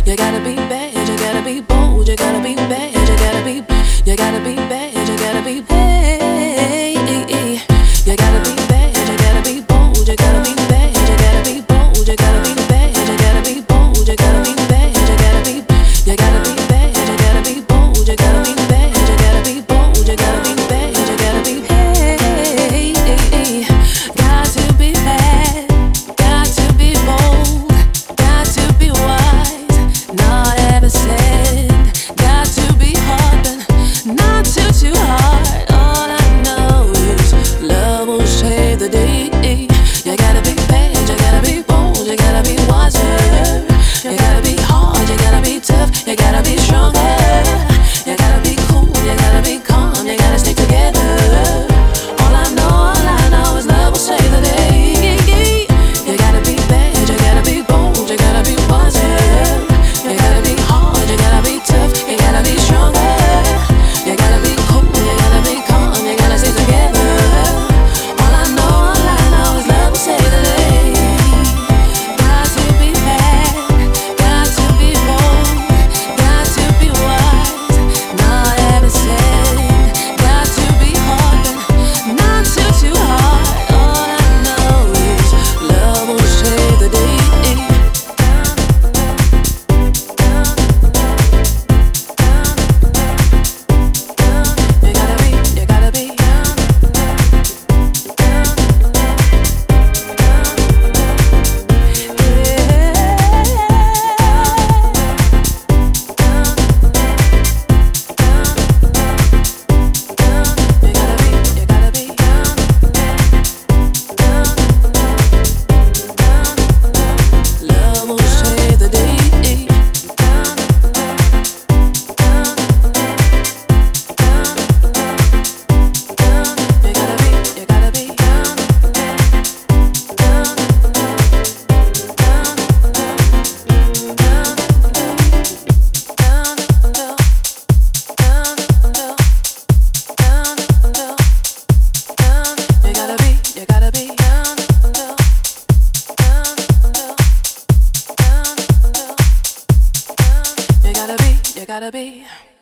You gotta be bad, you gotta be bold, you gotta be bad, you gotta be bad, you gotta be bad, you gotta be bad, you gotta be bold, you gotta be bad, you gotta be bold, you gotta be bad, you gotta be bold, you gotta be bad, you gotta be, you gotta be bad, you gotta be bold, you gotta be bad, you gotta be bold, you gotta be bad, you gotta be got to be bad, got to be bold, got to be wise, not ever said, got to be hard, but not too hard. All I know is love will save the day. You gotta be bad, you gotta be bold, you gotta be wiser, you gotta be hard, you gotta be tough, you gotta be stronger, you gotta be cool, you gotta be calm, you gotta stick together. All I know is love will save the day. You gotta be bad, you gotta be bold, you gotta be wiser, you gotta be hard, you gotta be tough, you gotta be stronger, you gotta be cool, you gotta be calm, you gotta stick together. All I know is love will save the day. Got to be bad, got to be bold, got to be wise, not ever said, got to be hard, but not too hard. All I know is love will save the day. You gotta be love will save the day. You gotta be you gotta be